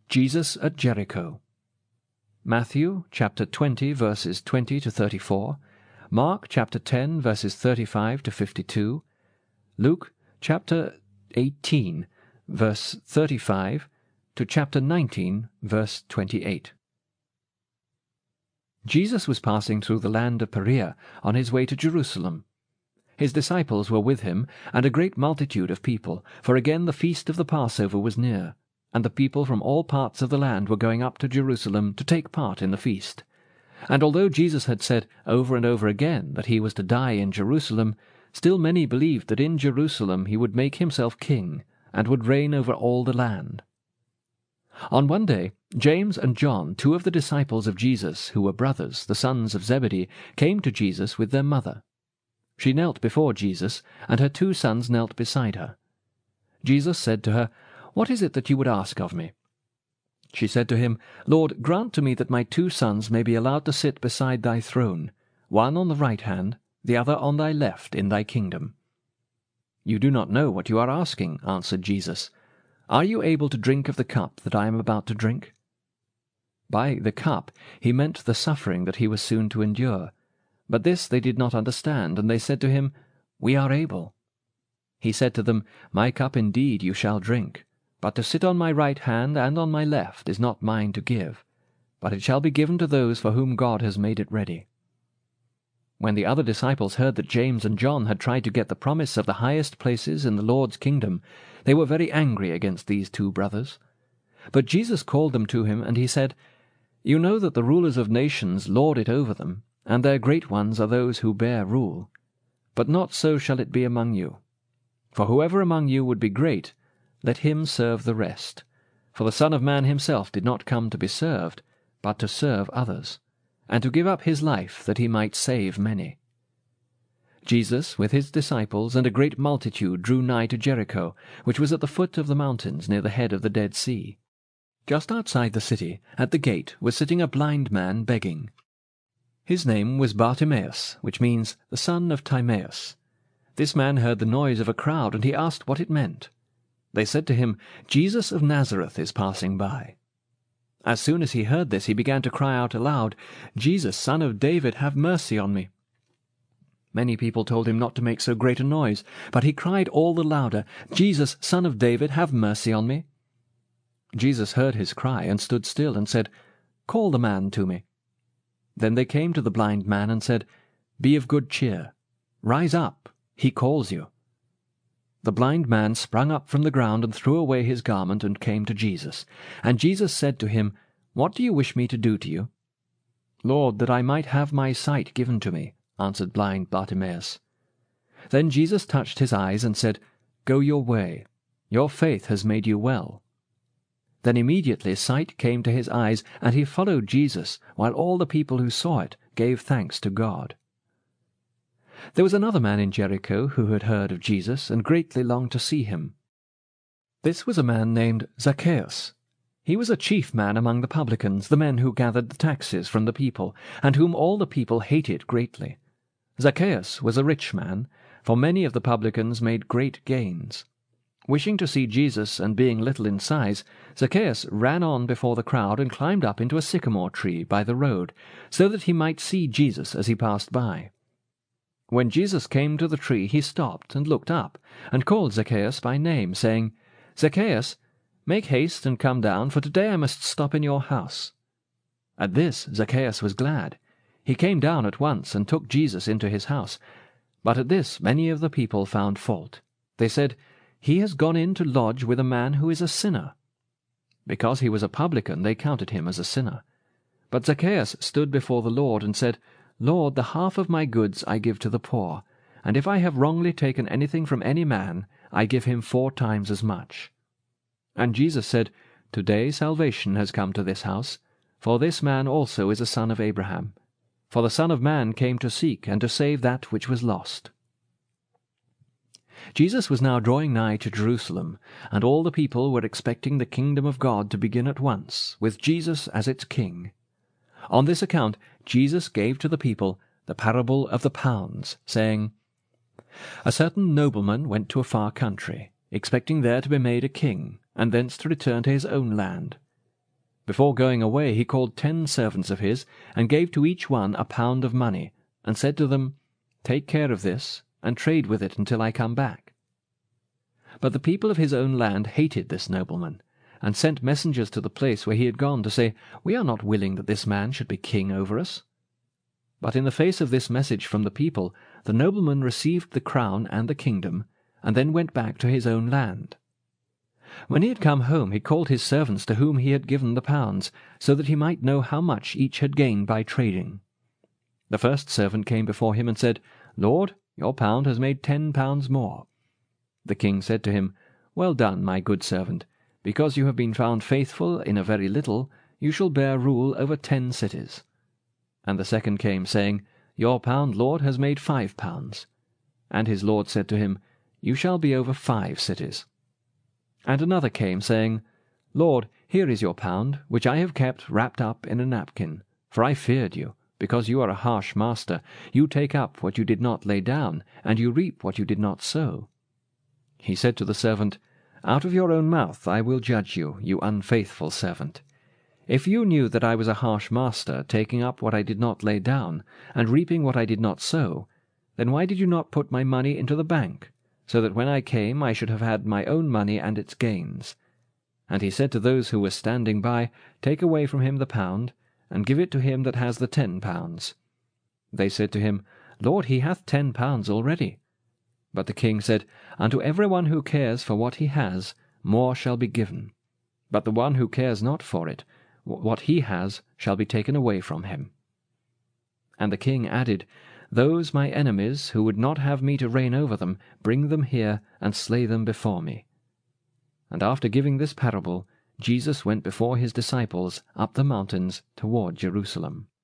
Jesus at Jericho. Matthew chapter 20 verses 20 to 34, Mark chapter 10 verses 35 to 52, Luke chapter 18 verse 35 to chapter 19 verse 28. Jesus was passing through the land of Perea on his way to Jerusalem. His disciples were with him, and a great multitude of people, for again the feast of the Passover was near, and the people from all parts of the land were going up to Jerusalem to take part in the feast. And although Jesus had said over and over again that he was to die in Jerusalem, still many believed that in Jerusalem he would make himself king, and would reign over all the land. On one day, James and John, two of the disciples of Jesus, who were brothers, the sons of Zebedee, came to Jesus with their mother. She knelt before Jesus, and her 2 sons knelt beside her. Jesus said to her, "What is it that you would ask of me?" She said to him, "Lord, grant to me that my 2 sons may be allowed to sit beside thy throne, one on the right hand, the other on thy left in thy kingdom." "You do not know what you are asking," answered Jesus. "Are you able to drink of the cup that I am about to drink?" By the cup he meant the suffering that he was soon to endure. But this they did not understand, and they said to him, "We are able." He said to them, "My cup indeed you shall drink, but to sit on my right hand and on my left is not mine to give, but it shall be given to those for whom God has made it ready." When the other disciples heard that James and John had tried to get the promise of the highest places in the Lord's kingdom, they were very angry against these 2 brothers. But Jesus called them to him, and he said, "You know that the rulers of nations lord it over them, and their great ones are those who bear rule. But not so shall it be among you. For whoever among you would be great, let him serve the rest. For the Son of Man himself did not come to be served, but to serve others, and to give up his life that he might save many." Jesus, with his disciples and a great multitude, drew nigh to Jericho, which was at the foot of the mountains near the head of the Dead Sea. Just outside the city, at the gate, was sitting a blind man begging. His name was Bartimaeus, which means the son of Timaeus. This man heard the noise of a crowd, and he asked what it meant. They said to him, "Jesus of Nazareth is passing by." As soon as he heard this, he began to cry out aloud, "Jesus, Son of David, have mercy on me." Many people told him not to make so great a noise, but he cried all the louder, "Jesus, Son of David, have mercy on me." Jesus heard his cry, and stood still, and said, "Call the man to me." Then they came to the blind man and said, "Be of good cheer. Rise up, he calls you." The blind man sprang up from the ground and threw away his garment and came to Jesus. And Jesus said to him, "What do you wish me to do to you?" "Lord, that I might have my sight given to me," answered blind Bartimaeus. Then Jesus touched his eyes and said, "Go your way. Your faith has made you well." Then immediately sight came to his eyes, and he followed Jesus, while all the people who saw it gave thanks to God. There was another man in Jericho who had heard of Jesus, and greatly longed to see him. This was a man named Zacchaeus. He was a chief man among the publicans, the men who gathered the taxes from the people, and whom all the people hated greatly. Zacchaeus was a rich man, for many of the publicans made great gains. Wishing to see Jesus, and being little in size, Zacchaeus ran on before the crowd and climbed up into a sycamore tree by the road, so that he might see Jesus as he passed by. When Jesus came to the tree, he stopped and looked up, and called Zacchaeus by name, saying, "Zacchaeus, make haste and come down, for today I must stop in your house." At this Zacchaeus was glad. He came down at once and took Jesus into his house. But at this many of the people found fault. They said, "He has gone in to lodge with a man who is a sinner." Because he was a publican, they counted him as a sinner. But Zacchaeus stood before the Lord and said, "Lord, the half of my goods I give to the poor, and if I have wrongly taken anything from any man, I give him 4 times as much." And Jesus said, "Today salvation has come to this house, for this man also is a son of Abraham. For the Son of Man came to seek and to save that which was lost." Jesus was now drawing nigh to Jerusalem, and all the people were expecting the kingdom of God to begin at once, with Jesus as its king. On this account Jesus gave to the people the parable of the pounds, saying, "A certain nobleman went to a far country, expecting there to be made a king, and thence to return to his own land. Before going away he called 10 servants of his, and gave to each one a pound of money, and said to them, Take care of this, and trade with it until I come back. But the people of his own land hated this nobleman, and sent messengers to the place where he had gone to say, We are not willing that this man should be king over us. But in the face of this message from the people, the nobleman received the crown and the kingdom, and then went back to his own land. When he had come home, he called his servants to whom he had given the pounds, so that he might know how much each had gained by trading. The first servant came before him and said, Lord, your pound has made 10 pounds more. The king said to him, Well done, my good servant. Because you have been found faithful in a very little, you shall bear rule over 10 cities. And the second came, saying, Your pound, Lord, has made 5 pounds. And his lord said to him, You shall be over 5 cities. And another came, saying, Lord, here is your pound, which I have kept wrapped up in a napkin. For I feared you, because you are a harsh master. You take up what you did not lay down, and you reap what you did not sow. He said to the servant, Out of your own mouth I will judge you, you unfaithful servant. If you knew that I was a harsh master, taking up what I did not lay down, and reaping what I did not sow, then why did you not put my money into the bank, so that when I came I should have had my own money and its gains? And he said to those who were standing by, Take away from him the pound, and give it to him that has the 10 pounds. They said to him, Lord, he hath 10 pounds already. But the king said, Unto every one who cares for what he has, more shall be given. But the one who cares not for it, what he has shall be taken away from him. And the king added, Those my enemies, who would not have me to reign over them, bring them here, and slay them before me. And after giving this parable, Jesus went before his disciples up the mountains toward Jerusalem.